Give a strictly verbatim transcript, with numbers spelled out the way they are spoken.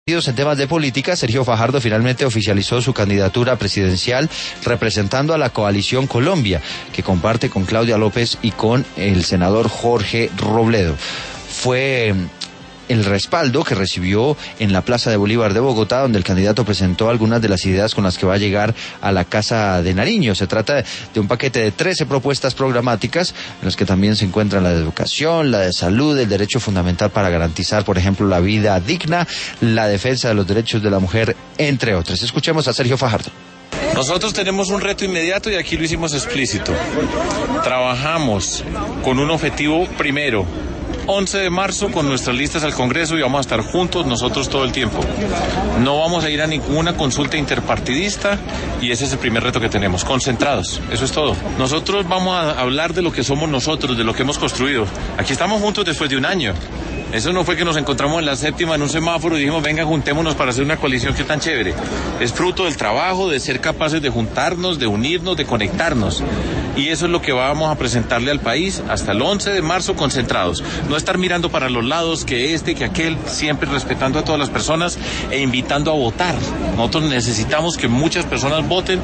En temas de política, Sergio Fajardo finalmente oficializó su candidatura presidencial representando a la Coalición Colombia, que comparte con Claudia López y con el senador Jorge Robledo. Fue el respaldo que recibió en la Plaza de Bolívar de Bogotá, donde el candidato presentó algunas de las ideas con las que va a llegar a la Casa de Nariño. Se trata de un paquete de trece propuestas programáticas, en las que también se encuentran la de educación, la de salud, el derecho fundamental para garantizar, por ejemplo, la vida digna, la defensa de los derechos de la mujer, entre otras. Escuchemos a Sergio Fajardo. Nosotros tenemos un reto inmediato y aquí lo hicimos explícito. Trabajamos con un objetivo primero, once de marzo con nuestras listas al Congreso, y vamos a estar juntos nosotros todo el tiempo. No vamos a ir a ninguna consulta interpartidista y ese es el primer reto que tenemos, concentrados, eso es todo. Nosotros vamos a hablar de lo que somos nosotros, de lo que hemos construido. Aquí estamos juntos después de un año. Eso no fue que nos encontramos en la séptima en un semáforo y dijimos, venga, juntémonos para hacer una coalición que tan chévere. Es fruto del trabajo, de ser capaces de juntarnos, de unirnos, de conectarnos. Y eso es lo que vamos a presentarle al país hasta el once de marzo, concentrados. No estar mirando para los lados, que este, que aquel, siempre respetando a todas las personas e invitando a votar. Nosotros necesitamos que muchas personas voten